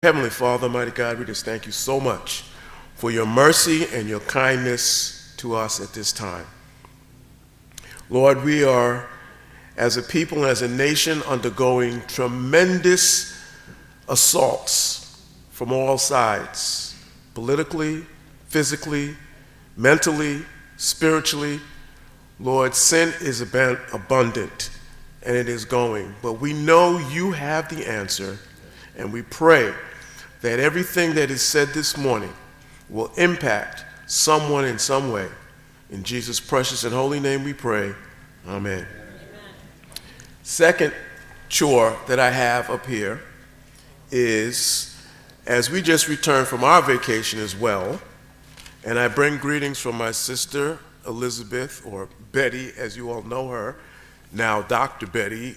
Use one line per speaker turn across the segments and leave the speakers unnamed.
Heavenly Father, mighty God, we just thank you so much for your mercy and your kindness to us at this time. Lord, we are, as a people and as a nation, undergoing tremendous assaults from all sides, politically, physically, mentally, spiritually. Lord, sin is abundant and it is going, but we know you have the answer, and we pray that everything that is said this morning will impact someone in some way. In Jesus' precious and holy name we pray. Amen. Amen. Second chore that I have up here is, as we just returned from our vacation as well, and I bring greetings from my sister Elizabeth, or Betty as you all know her, now Dr. Betty.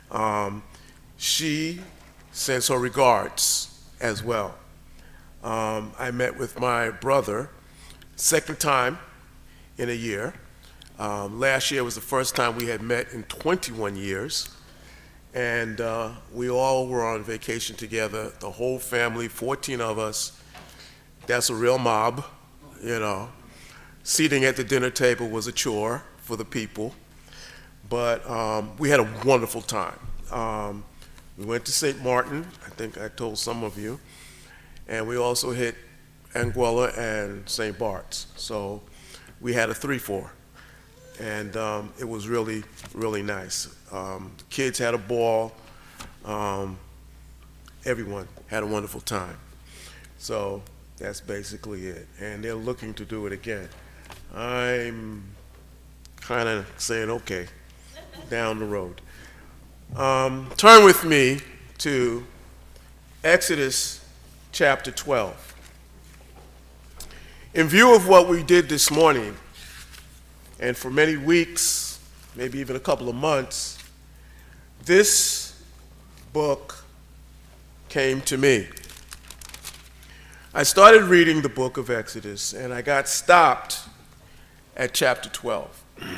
She sends her regards as well. I met with my brother, second time in a year. Last year was the first time we had met in 21 years. And we all were on vacation together, the whole family, 14 of us. That's a real mob, you know. Seating at the dinner table was a chore for the people. But we had a wonderful time. We went to St. Martin, I think I told some of you, and we also hit Anguilla and St. Bart's. So we had a 3-4, and it was really, really nice. The kids had a ball. Everyone had a wonderful time. So that's basically it, and they're looking to do it again. I'm kind of saying, okay, down the road. Turn with me to Exodus chapter 12. In view of what we did this morning, and for many weeks, maybe even a couple of months, this book came to me. I started reading the book of Exodus, and I got stopped at chapter 12.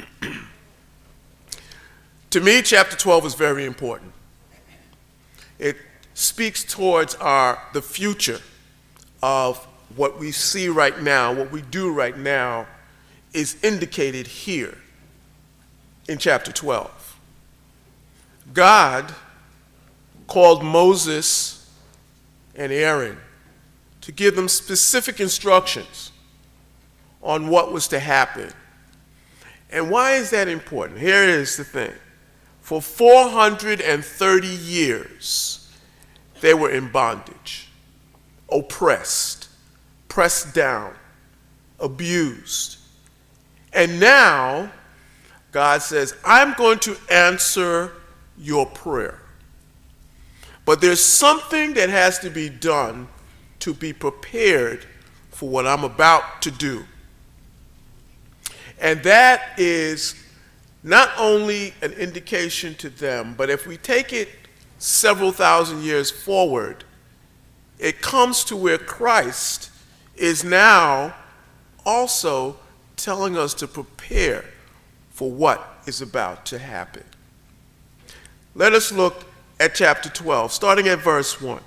To me, chapter 12 is very important. It speaks towards the future of what we see right now, what we do right now is indicated here in chapter 12. God called Moses and Aaron to give them specific instructions on what was to happen. And why is that important? Here is the thing. For 430 years, they were in bondage, oppressed, pressed down, abused. And now, God says, I'm going to answer your prayer. But there's something that has to be done to be prepared for what I'm about to do. And that is not only an indication to them, but if we take it several thousand years forward, it comes to where Christ is now also telling us to prepare for what is about to happen. Let us look at chapter 12, starting at verse 1.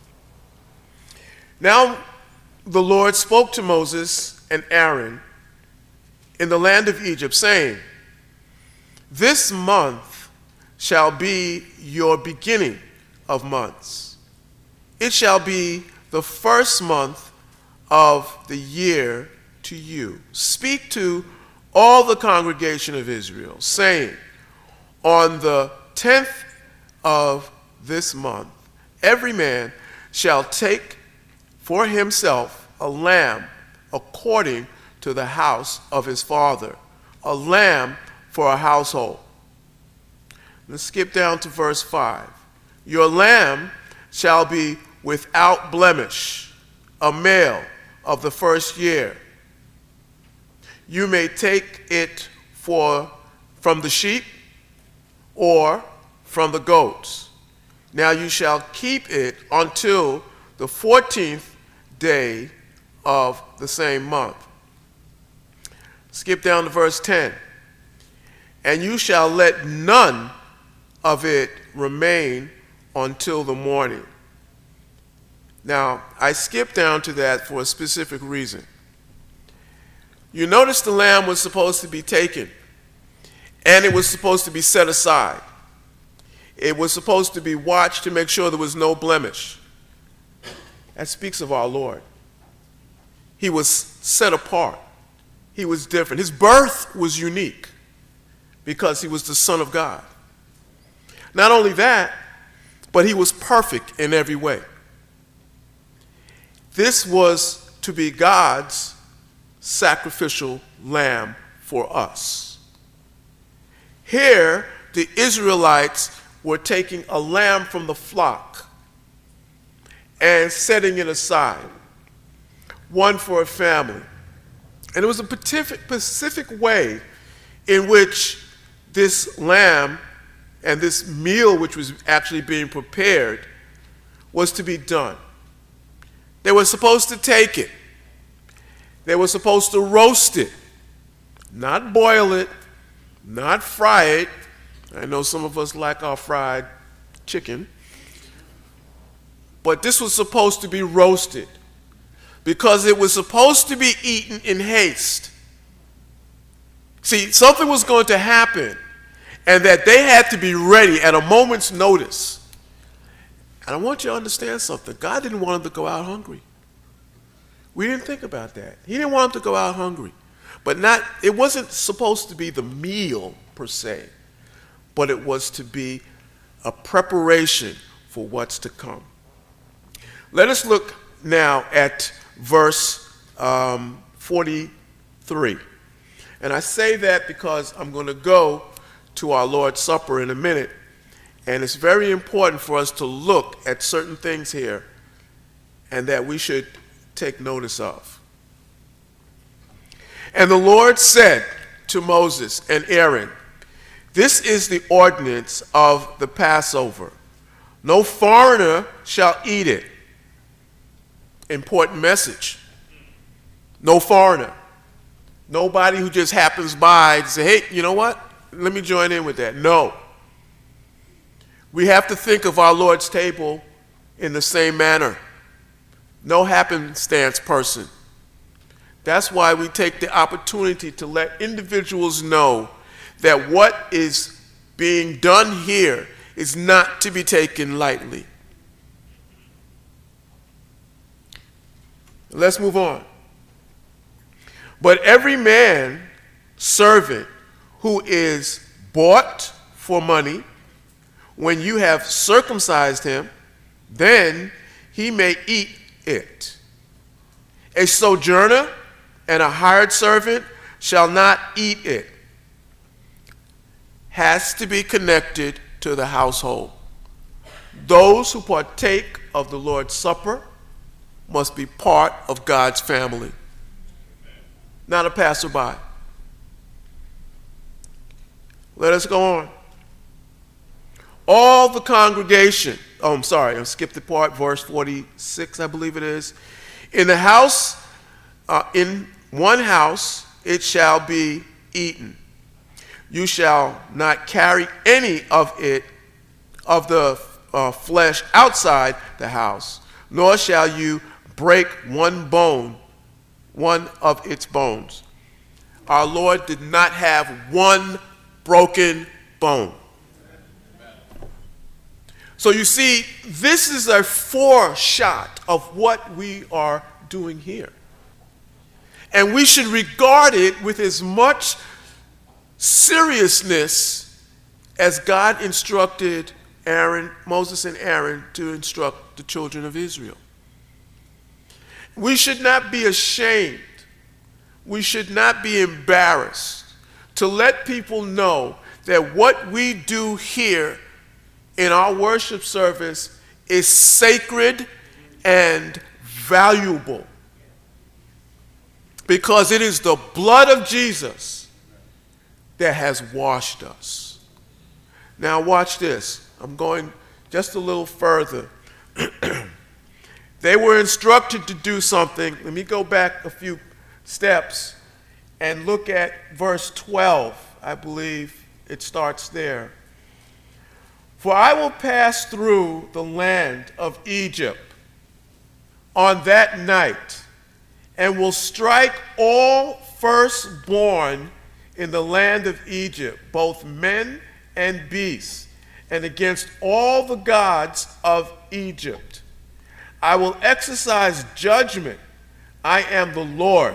Now the Lord spoke to Moses and Aaron in the land of Egypt, saying, this month shall be your beginning of months. It shall be the first month of the year to you. Speak to all the congregation of Israel, saying, on the 10th of this month, every man shall take for himself a lamb according to the house of his father, a lamb for a household. Let's skip down to verse 5. Your line shall be without blemish, a male of the first year. You may take it from the sheep or from the goats. Now you shall keep it until the 14th day of the same month. Skip down to verse 10. And you shall let none of it remain until the morning. Now, I skipped down to that for a specific reason. You notice the lamb was supposed to be taken, and it was supposed to be set aside. It was supposed to be watched to make sure there was no blemish. That speaks of our Lord. He was set apart. He was different. His birth was unique because he was the Son of God. Not only that, but he was perfect in every way. This was to be God's sacrificial lamb for us. Here, the Israelites were taking a lamb from the flock and setting it aside, one for a family. And it was a specific way in which this lamb and this meal, which was actually being prepared, was to be done. They were supposed to take it. They were supposed to roast it, not boil it, not fry it. I know some of us like our fried chicken. But this was supposed to be roasted because it was supposed to be eaten in haste. See, something was going to happen, and that they had to be ready at a moment's notice. And I want you to understand something. God didn't want them to go out hungry. We didn't think about that. He didn't want them to go out hungry. But it wasn't supposed to be the meal per se, but it was to be a preparation for what's to come. Let us look now at verse 43. And I say that because I'm going to go to our Lord's Supper in a minute, and it's very important for us to look at certain things here and that we should take notice of. And the Lord said to Moses and Aaron, "This is the ordinance of the Passover. No foreigner shall eat it." Important message. No foreigner. Nobody who just happens by to say, "Hey, you know what? Let me join in with that." No. We have to think of our Lord's table in the same manner. No happenstance person. That's why we take the opportunity to let individuals know that what is being done here is not to be taken lightly. Let's move on. But every man servant who is bought for money, when you have circumcised him, then he may eat it. A sojourner and a hired servant shall not eat it. Has to be connected to the household. Those who partake of the Lord's Supper must be part of God's family, not a passerby. Let us go on. All the congregation, I skipped the part, verse 46, I believe it is. In the house, in one house, it shall be eaten. You shall not carry any of it, of the flesh outside the house, nor shall you break one of its bones. Our Lord did not have one broken bone. So you see, this is a foreshot of what we are doing here. And we should regard it with as much seriousness as God instructed Moses and Aaron to instruct the children of Israel. We should not be ashamed. We should not be embarrassed to let people know that what we do here in our worship service is sacred and valuable, because it is the blood of Jesus that has washed us. Now watch this. I'm going just a little further. They were instructed to do something. Let me go back a few steps and look at verse 12. I believe it starts there. For I will pass through the land of Egypt on that night, and will strike all firstborn in the land of Egypt, both men and beasts, and against all the gods of Egypt. I will exercise judgment. I am the Lord.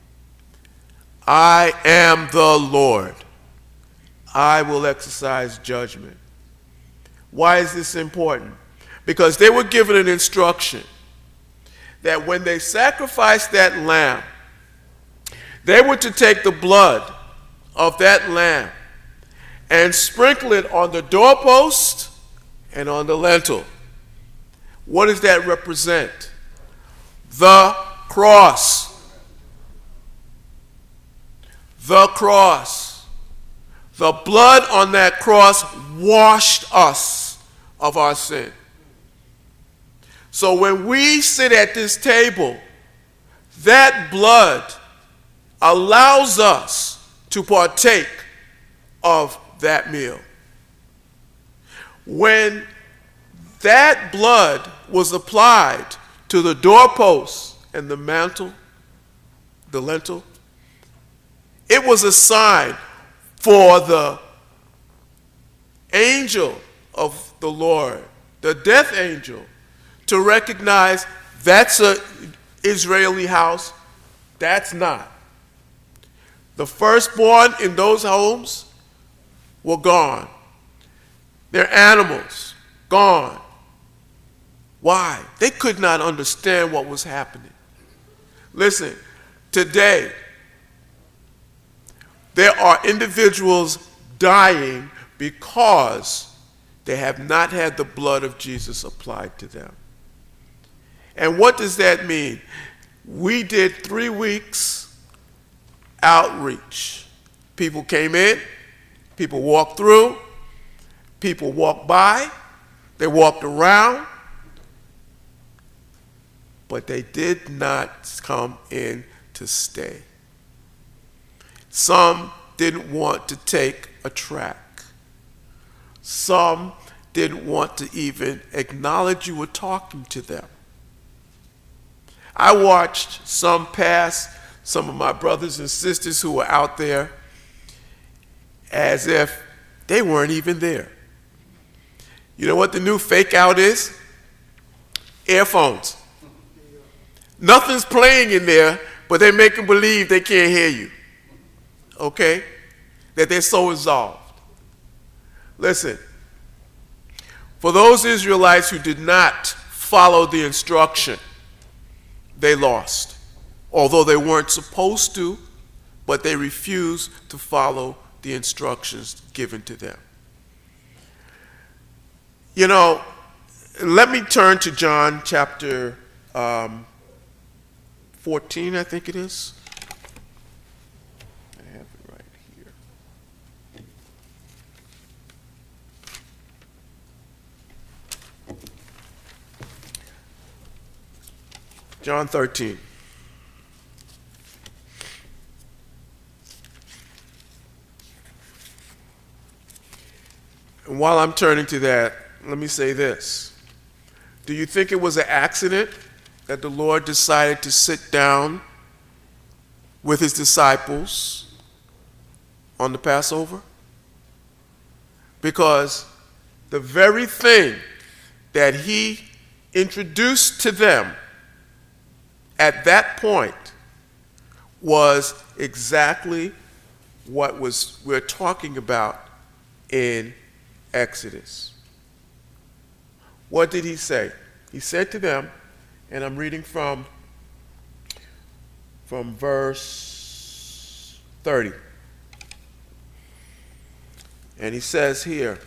I am the Lord. I will exercise judgment. Why is this important? Because they were given an instruction that when they sacrificed that lamb, they were to take the blood of that lamb and sprinkle it on the doorpost and on the lintel. What does that represent? The cross. The cross. The blood on that cross washed us of our sin. So when we sit at this table, that blood allows us to partake of that meal. When that blood was applied to the doorpost and the mantle, the lintel, it was a sign for the angel of the Lord, the death angel, to recognize that's an Israeli house, that's not. The firstborn in those homes were gone. Their animals, gone. Why? They could not understand what was happening. Listen, today, there are individuals dying because they have not had the blood of Jesus applied to them. And what does that mean? We did 3 weeks outreach. People came in, people walked through, people walked by, they walked around, but they did not come in to stay. Some didn't want to take a track. Some didn't want to even acknowledge you were talking to them. I watched some pass, some of my brothers and sisters who were out there, as if they weren't even there. You know what the new fake out is? Earphones. Nothing's playing in there, but they're making believe they can't hear you. Okay? That they're so resolved. Listen, for those Israelites who did not follow the instruction, they lost. Although they weren't supposed to, but they refused to follow the instructions given to them. You know, let me turn to John chapter 14, I think it is. I have it right here. John 13. And while I'm turning to that, let me say this. Do you think it was an accident that the Lord decided to sit down with his disciples on the Passover? Because the very thing that he introduced to them at that point was exactly what we're talking about in Exodus. What did he say? He said to them, and I'm reading from verse 30. And he says here,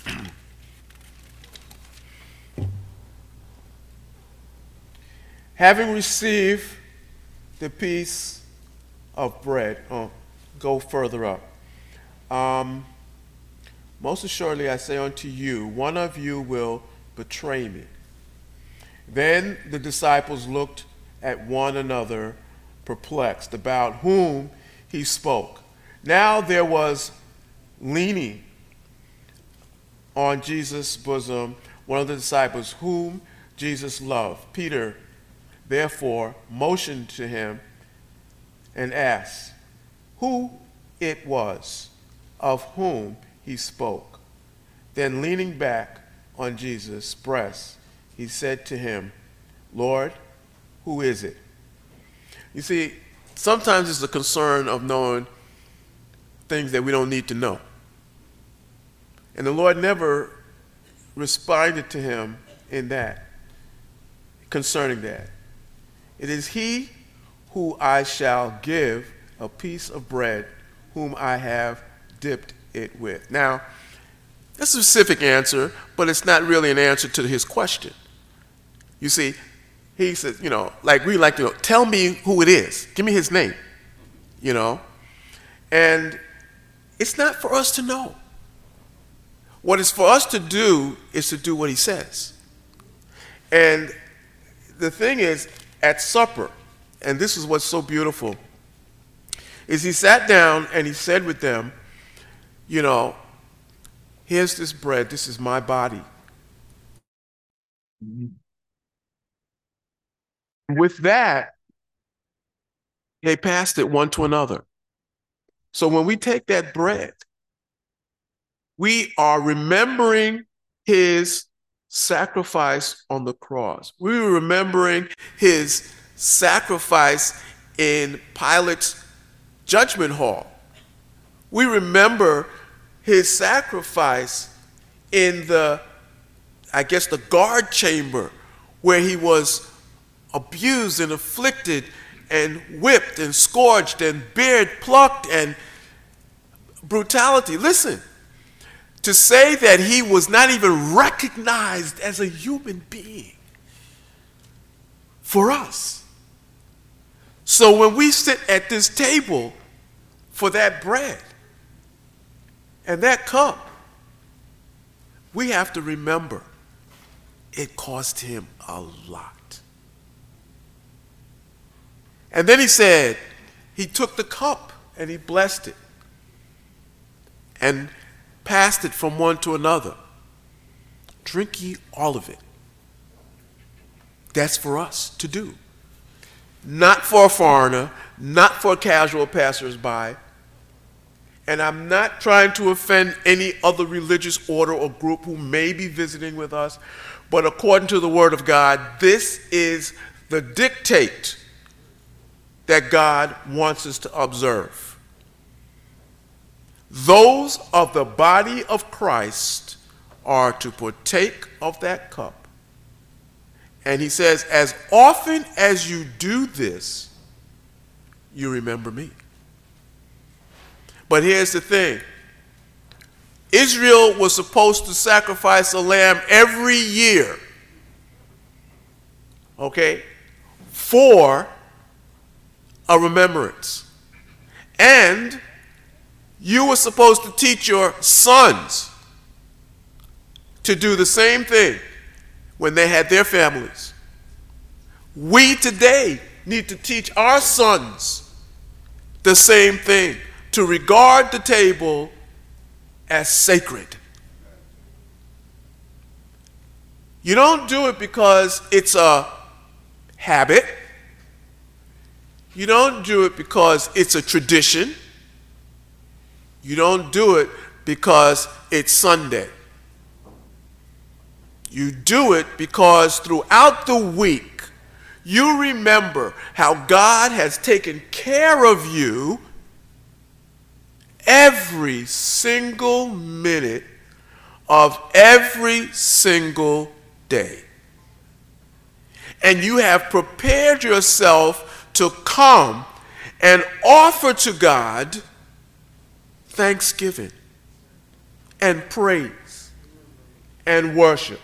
having received the piece of bread, go further up. Most assuredly I say unto you, one of you will betray me. Then the disciples looked at one another, perplexed about whom he spoke. Now there was leaning on Jesus' bosom one of the disciples whom Jesus loved. Peter therefore motioned to him and asked who it was of whom he spoke. Then leaning back on Jesus' breast, he said to him, Lord, who is it? You see, sometimes it's a concern of knowing things that we don't need to know. And the Lord never responded to him in that, concerning that. It is he who I shall give a piece of bread, whom I have dipped it with. Now, that's a specific answer, but it's not really an answer to his question. You see, he says, like we like to know, tell me who it is. Give me his name, And it's not for us to know. What is for us to do is to do what he says. And the thing is, at supper, and this is what's so beautiful, is he sat down and he said with them, here's this bread, this is my body. With that, they passed it one to another. So when we take that bread, we are remembering his sacrifice on the cross. We're remembering his sacrifice in Pilate's judgment hall. We remember his sacrifice in the guard chamber where he was abused and afflicted and whipped and scourged and beard plucked and brutality. Listen, to say that he was not even recognized as a human being for us. So when we sit at this table for that bread and that cup, we have to remember it cost him a lot. And then he said, he took the cup and he blessed it and passed it from one to another. Drink ye all of it. That's for us to do. Not for a foreigner, not for casual passersby. And I'm not trying to offend any other religious order or group who may be visiting with us, but according to the Word of God, this is the dictate that God wants us to observe. Those of the body of Christ are to partake of that cup. And he says, as often as you do this, you remember me. But here's the thing. Israel was supposed to sacrifice a lamb every year, for a remembrance. And you were supposed to teach your sons to do the same thing when they had their families. We today need to teach our sons the same thing, to regard the table as sacred. You don't do it because it's a habit. You don't do it because it's a tradition. You don't do it because it's Sunday. You do it because throughout the week, you remember how God has taken care of you every single minute of every single day. And you have prepared yourself to come and offer to God thanksgiving and praise and worship.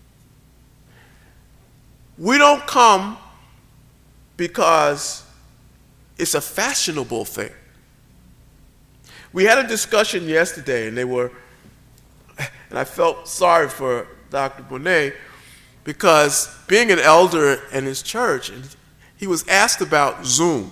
We don't come because it's a fashionable thing. We had a discussion yesterday, and I felt sorry for Dr. Bonet, because being an elder in his church, and he was asked about Zoom.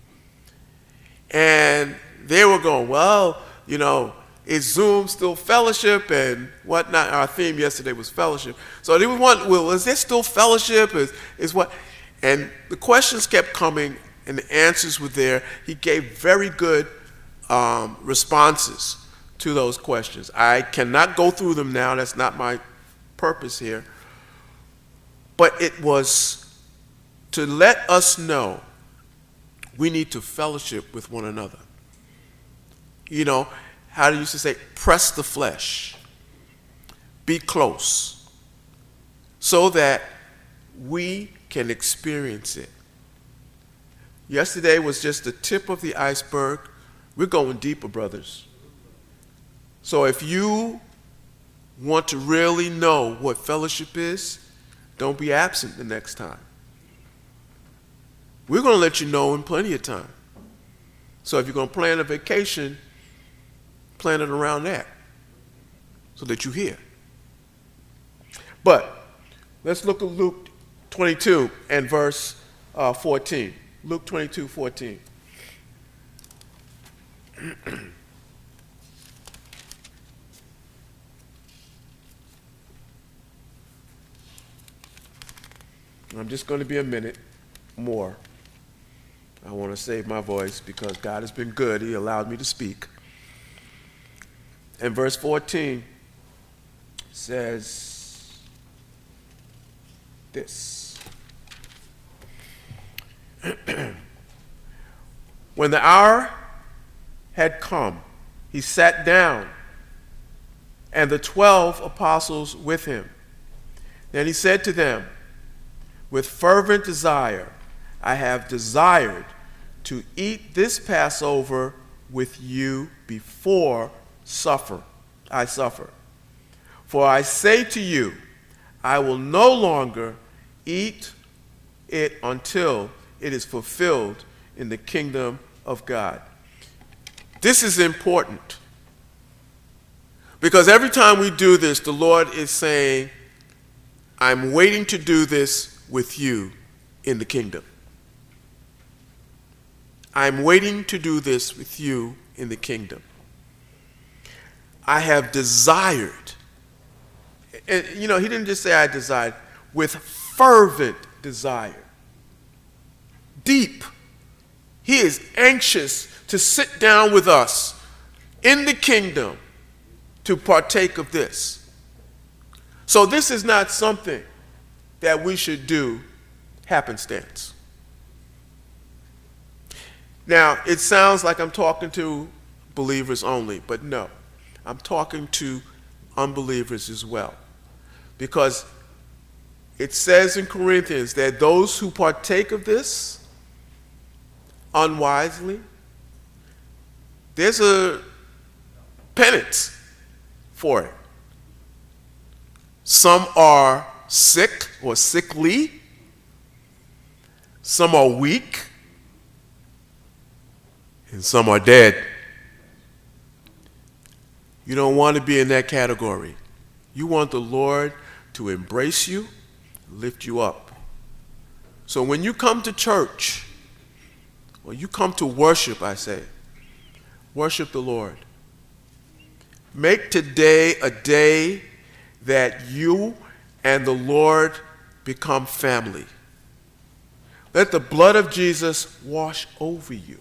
And they were going, well, is Zoom still fellowship and whatnot? Our theme yesterday was fellowship. So they would want, well, is there still fellowship? Is what? And the questions kept coming, and the answers were there. He gave very good responses to those questions. I cannot go through them now. That's not my purpose here. But it was to let us know we need to fellowship with one another. You know, how do you used to say, press the flesh, be close, so that we can experience it. Yesterday was just the tip of the iceberg. We're going deeper, brothers. So if you want to really know what fellowship is, don't be absent the next time. We're going to let you know in plenty of time. So if you're going to plan a vacation, plan it around that so that you hear. But let's look at Luke 22 and verse 14. Luke 22:14. I'm just going to be a minute more. I want to save my voice because God has been good. He allowed me to speak. And verse 14 says this. When the hour had come, he sat down, and the 12 apostles with him. Then he said to them, with fervent desire, I have desired to eat this Passover with you before I suffer. For I say to you, I will no longer eat it until it is fulfilled in the kingdom of God. This is important because every time we do this, the Lord is saying, I'm waiting to do this with you in the kingdom. I'm waiting to do this with you in the kingdom. I have desired, and you know, he didn't just say I desired, with fervent desire. Deep. He is anxious to sit down with us in the kingdom to partake of this. So this is not something that we should do happenstance. Now, it sounds like I'm talking to believers only, but no. I'm talking to unbelievers as well. Because it says in Corinthians that those who partake of this unwisely, there's a penance for it. Some are sick or sickly. Some are weak. And some are dead. You don't want to be in that category. You want the Lord to embrace you, lift you up. So when you come to church, or you come to worship, I say, worship the Lord. Make today a day that you and the Lord become family. Let the blood of Jesus wash over you.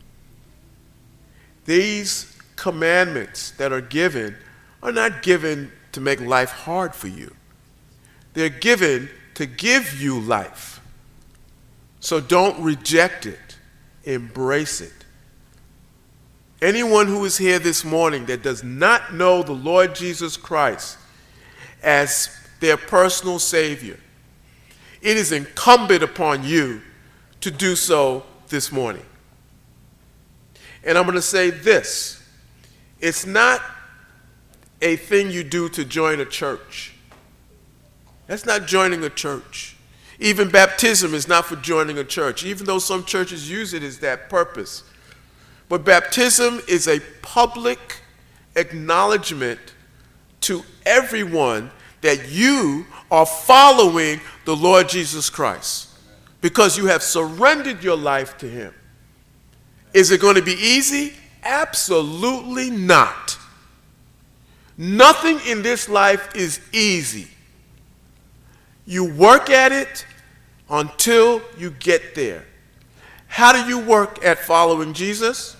These commandments that are given are not given to make life hard for you. They're given to give you life. So don't reject it. Embrace it. Anyone who is here this morning that does not know the Lord Jesus Christ as their personal Savior, it is incumbent upon you to do so this morning. And I'm going to say this. It's not a thing you do to join a church. That's not joining a church. Even baptism is not for joining a church, even though some churches use it as that purpose. But baptism is a public acknowledgement to everyone that you are following the Lord Jesus Christ because you have surrendered your life to him. Is it going to be easy? Absolutely not. Nothing in this life is easy. You work at it, until you get there. How do you work at following Jesus?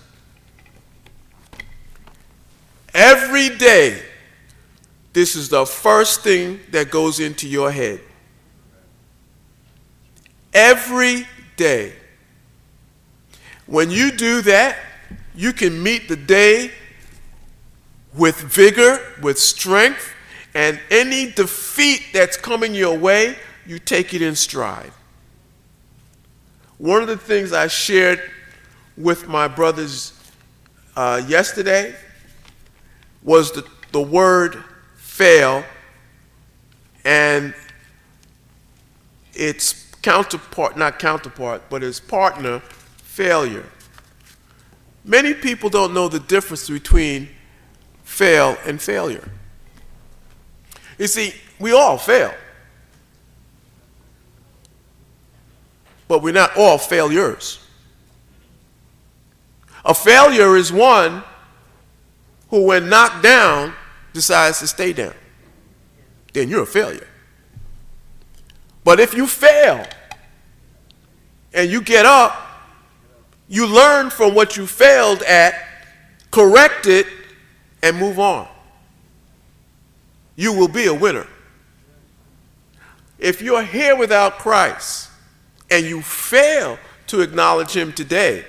Every day, this is the first thing that goes into your head. Every day. When you do that, you can meet the day with vigor, with strength, and any defeat that's coming your way, you take it in stride. One of the things I shared with my brothers yesterday was the word fail and its counterpart, not counterpart, but its partner, failure. Many people don't know the difference between fail and failure. You see, we all fail, but we're not all failures. A failure is one who, when knocked down, decides to stay down. Then you're a failure. But if you fail and you get up, you learn from what you failed at, correct it, and move on. You will be a winner. If you're here without Christ and you fail to acknowledge him today,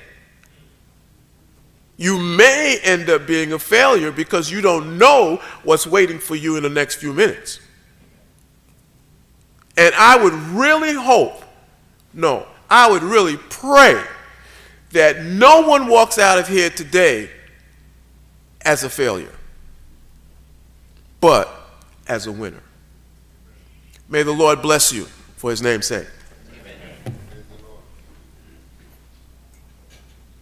you may end up being a failure because you don't know what's waiting for you in the next few minutes. And I would really I would really pray that no one walks out of here today as a failure, but as a winner. May the Lord bless you for his name's sake.